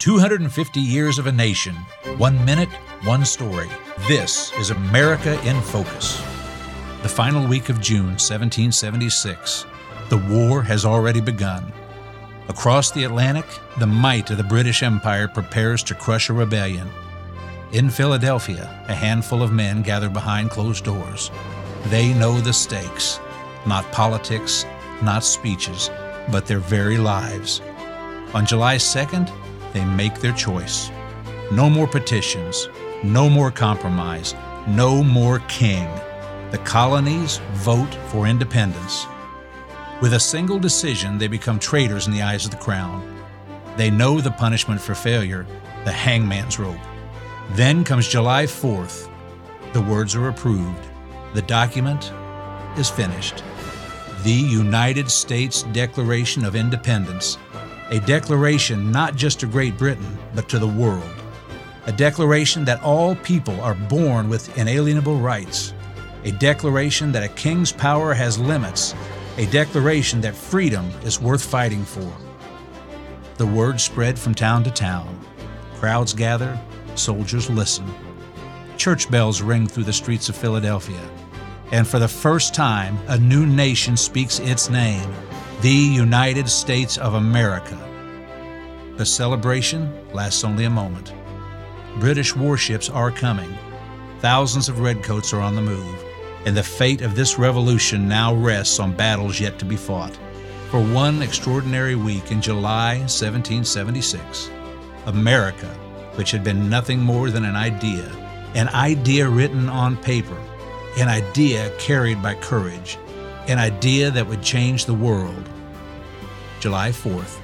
250 years of a nation, 1 minute, one story. This is America in Focus. The final week of June 1776. The war has already begun. Across the Atlantic, the might of the British Empire prepares to crush a rebellion. In Philadelphia, a handful of men gather behind closed doors. They know the stakes, not politics, not speeches, but their very lives. On July 2nd, they make their choice. No more petitions, no more compromise, no more king. The colonies vote for independence. With a single decision, they become traitors in the eyes of the crown. They know the punishment for failure, the hangman's rope. Then comes July 4th. The words are approved. The document is finished. The United States Declaration of Independence. A declaration not just to Great Britain, but to the world. A declaration that all people are born with inalienable rights. A declaration that a king's power has limits. A declaration that freedom is worth fighting for. The word spread from town to town. Crowds gather, soldiers listen. Church bells ring through the streets of Philadelphia. And for the first time, a new nation speaks its name, the United States of America. The celebration lasts only a moment. British warships are coming. Thousands of redcoats are on the move. And the fate of this revolution now rests on battles yet to be fought. For one extraordinary week in July 1776, America, which had been nothing more than an idea written on paper, an idea carried by courage, an idea that would change the world. July 4th,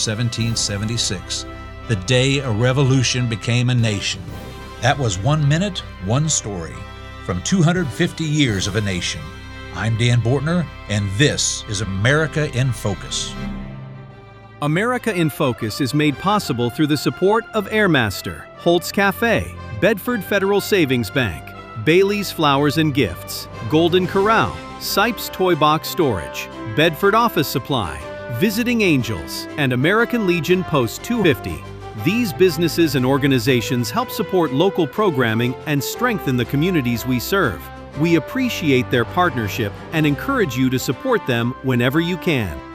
1776, the day a revolution became a nation. That was 1 minute, one story. From 250 years of a nation. I'm Dan Bortner, and this is America in Focus. America in Focus is made possible through the support of Airmaster, Holtz Cafe, Bedford Federal Savings Bank, Bailey's Flowers and Gifts, Golden Corral, Sipes Toy Box Storage, Bedford Office Supply, Visiting Angels, and American Legion Post 250. These businesses and organizations help support local programming and strengthen the communities we serve. We appreciate their partnership and encourage you to support them whenever you can.